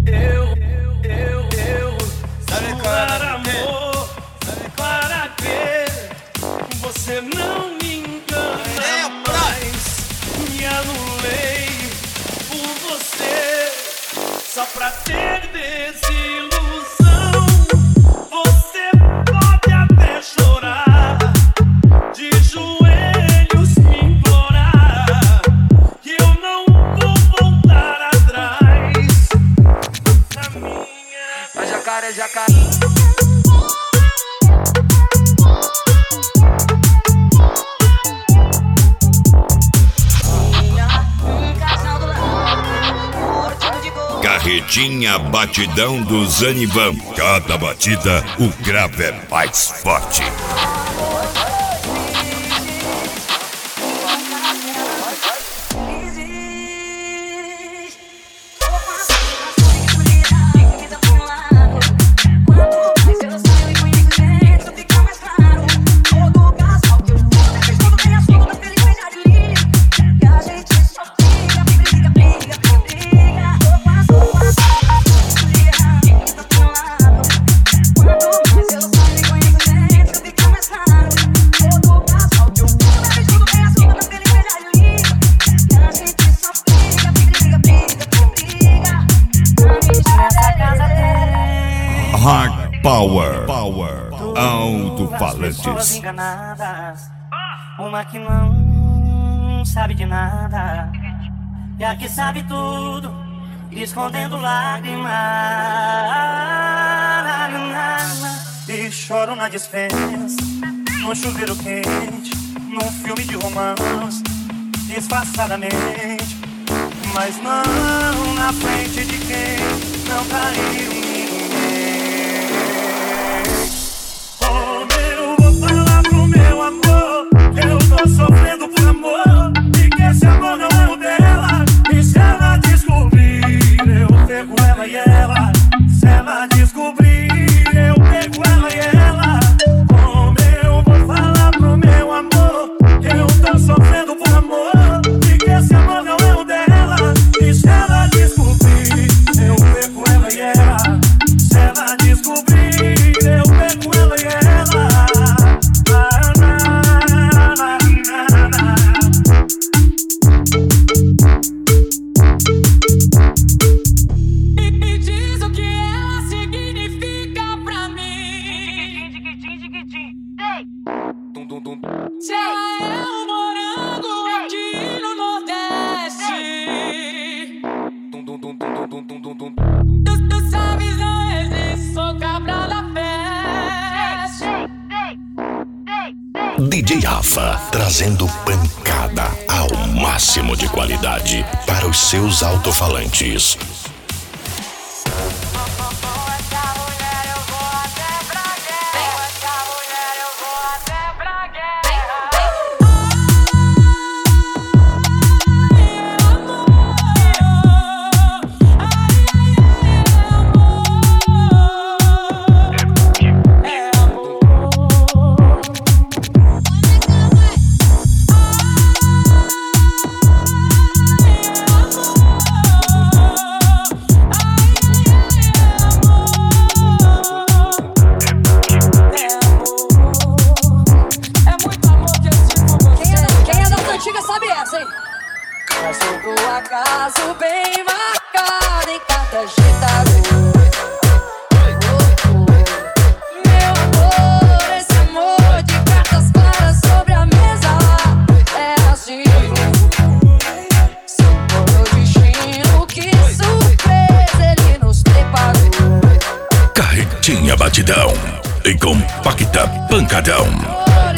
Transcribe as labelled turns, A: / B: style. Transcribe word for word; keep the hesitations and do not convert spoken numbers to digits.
A: Eu, eu, eu, jurar amor, para que você não me engana mais. Me anulei por você, só pra ter desilusão. Você pode até chorar, de joelhos me implorar, que eu não vou voltar atrás. Na minha...
B: A jacaré, jacaré.
C: Carretinha Batidão do Zanivan. Cada batida, o grave é mais forte. Hard Power, Power, alto-falantes.
D: Uma que não sabe de nada, e a que sabe tudo, escondendo lágrimas. E choro na dispensa, no chuveiro quente, num filme de romance, disfarçadamente, mas não na frente de quem não caiu ninguém. Meu amor, eu tô sofrendo por amor, e que esse amor não é o dela. E se ela descobrir, eu pego ela e ela. Se ela descobrir, eu pego ela e ela. Como eu vou falar pro meu amor, eu tô sofrendo por amor, e que esse amor não é o dela. E se ela descobrir, eu pego ela e ela. Se ela descobrir, eu pego ela e ela.
C: D J Rafa, trazendo pancada ao máximo de qualidade para os seus alto-falantes.
E: Acaso bem marcado em cada agitada. Meu amor, esse amor de cartas claras sobre a mesa é assim. Só foi o destino, que surpresa ele nos preparou.
C: Carretinha Batidão e compacta pancadão.